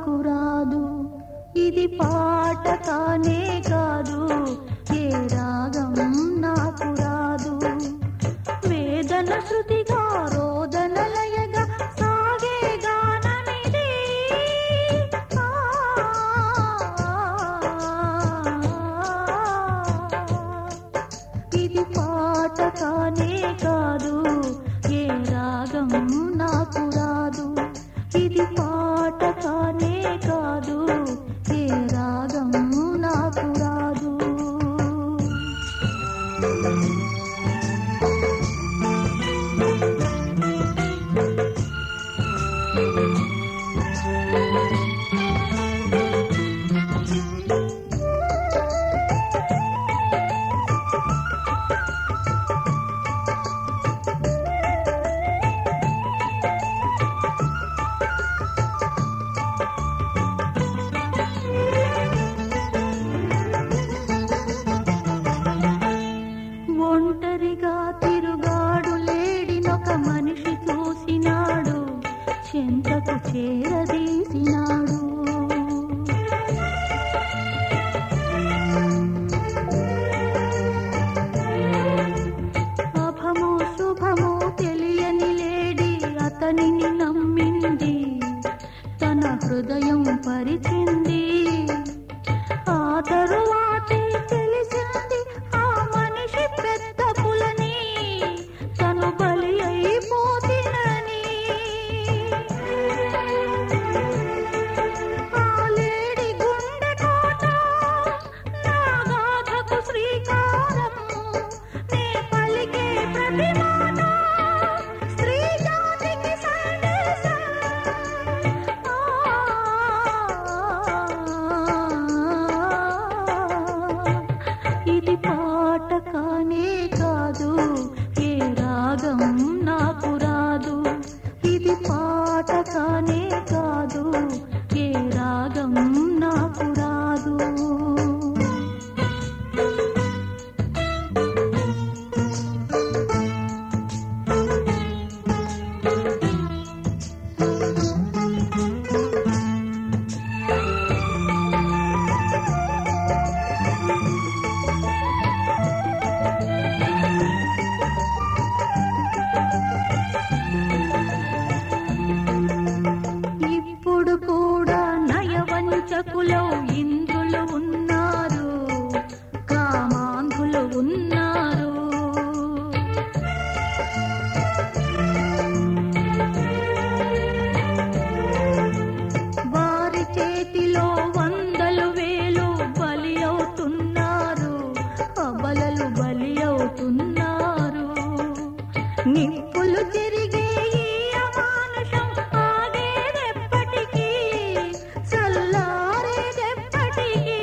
నాకు రాదు, ఇది పాట కానే కాదు, ఏ రాగం నాకు రాదు. వేదన శృతిగా రోదన లయగా సాగే గానమిది, ఇది పాట కానే కాదు, ఏ రాగం నాకు రాదు. ఇది పాట కానే కాదు, ఏ రాగం నాకు రాదు. ఒంటరిగా తిరుగాడు లేడినొక మనిషి చూసినాడు, చెంతకు చేరదీసినాడు. అభమో శుభమో తెలియని లేడి అతనిని నమ్మింది, తన హృదయం పరిచింది. ఆ తరువాతే తెలిసింది ఆ మనిషి పెద్ద పులని, తను బలి అయిపోతినని. ఆ లేడి గుండె కోట నా గాథకు శ్రీకారం, నే పలికే ప్రతి మాట స్త్రీ జాతికి సందేశం. ఇది పాట కానే కాదు, ఏ రాగం నాకు రాదు. ఇది పాట కానే కాదు, ఏ రాగం నాకు రాదు. ఇప్పుడు కూడా నయవంచకులో ఇంద్రులు ఉన్నారు, కామాంధులు ఉన్నారు. వారి చేతిలో వందలు వేలు బలి అవుతున్నారు, అబలలు బలి అవుతున్నారు. నిప్పులు తిరిగే ఈ అమానుషం ఆగేదెప్పటికీ, చల్లారేదెప్పటికీ.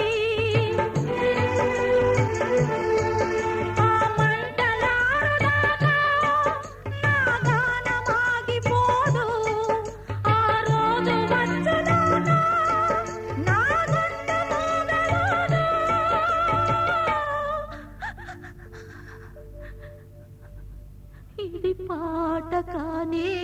ఆ మంటలారుదాకా నా గానమాగిపోదు, ఆ రోజు వచ్చుదాకా నా గుండె మూగబోదు. ఇది పాట కానే